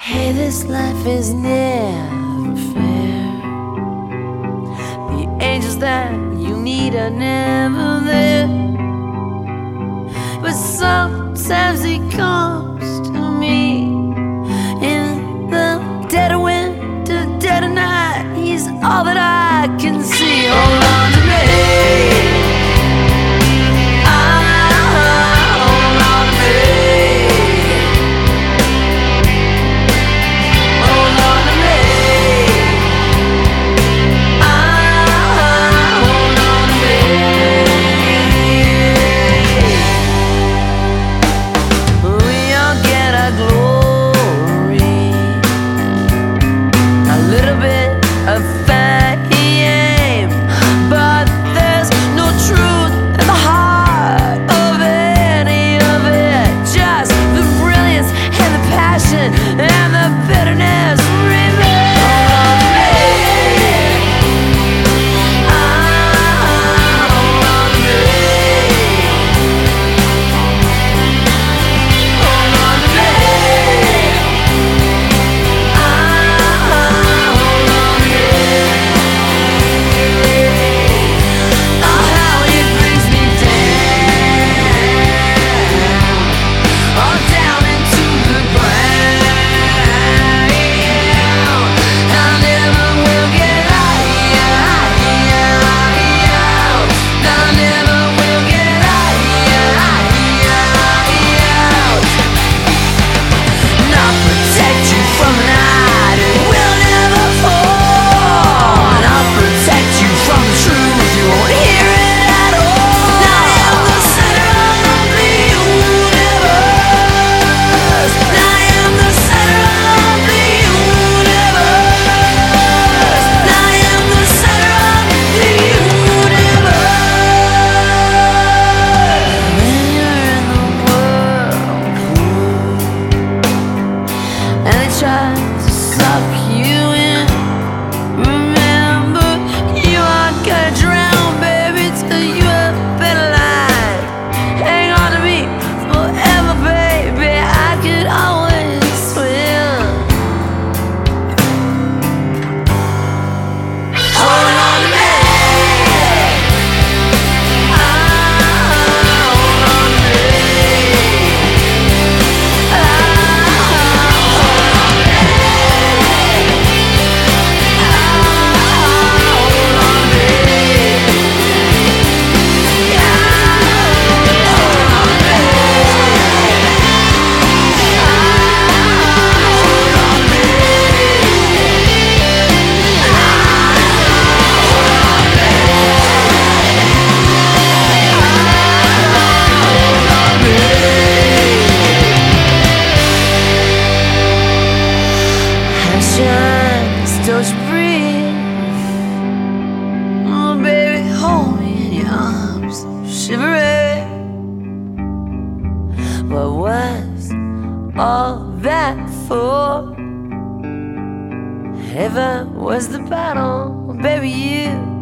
Hey, this life is never fair. The angels that you need are never there. But sometimes he comes to me in the dead of winter, dead of night. He's all that I can see. Hold on to me. Try to suck you in. Remember, you aren't gonna drown, baby, till you have a better life. Hang on to me forever, baby. I could always swim. Hold on to me. Don't you breathe? Oh, baby, hold me in your arms, shivering. What was all that for? If it was the battle, baby, you